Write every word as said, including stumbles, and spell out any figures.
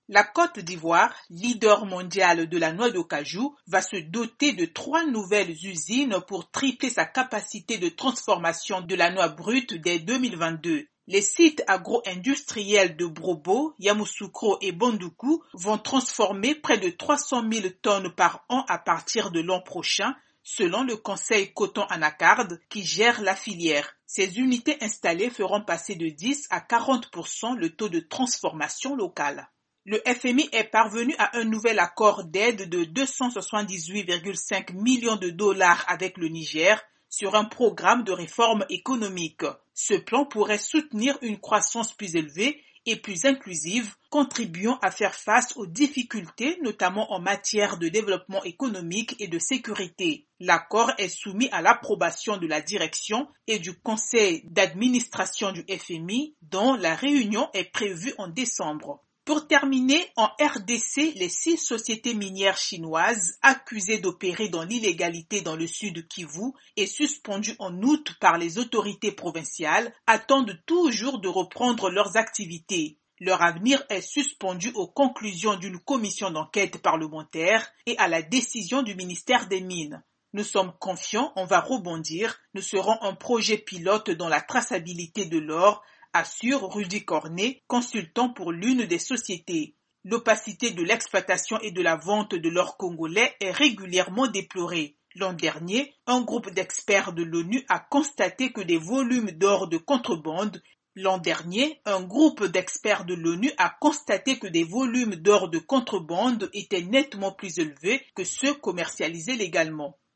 La Côte d'Ivoire, leader mondial de la noix de cajou, va se doter de trois nouvelles usines pour tripler sa capacité de transformation de la noix brute dès deux mille vingt-deux. Les sites agro-industriels de Brobo, Yamoussoukro et Bondoukou vont transformer près de trois cent mille tonnes par an à partir de l'an prochain, selon le Conseil Coton Anacarde qui gère la filière. Ces unités installées feront passer de dix à quarante pour cent le taux de transformation locale. Le F M I est parvenu à un nouvel accord d'aide de deux cent soixante-dix-huit virgule cinq millions de dollars avec le Niger sur un programme de réforme économique. Ce plan pourrait soutenir une croissance plus élevée et plus inclusive, contribuant à faire face aux difficultés, notamment en matière de développement économique et de sécurité. L'accord est soumis à l'approbation de la direction et du conseil d'administration du F M I, dont la réunion est prévue en décembre. Pour terminer, en R D C, les six sociétés minières chinoises accusées d'opérer dans l'illégalité dans le sud Kivu et suspendues en août par les autorités provinciales attendent toujours de reprendre leurs activités. Leur avenir est suspendu aux conclusions d'une commission d'enquête parlementaire et à la décision du ministère des Mines. Nous sommes confiants, on va rebondir, nous serons un projet pilote dans la traçabilité de l'or, assure Rudy Cornet, consultant pour l'une des sociétés. L'opacité de l'exploitation et de la vente de l'or congolais est régulièrement déplorée. L'an dernier, un groupe d'experts de l'ONU a constaté que des volumes d'or de contrebande L'an dernier, un groupe d'experts de l'ONU a constaté que des volumes d'or de contrebande étaient nettement plus élevés que ceux commercialisés légalement.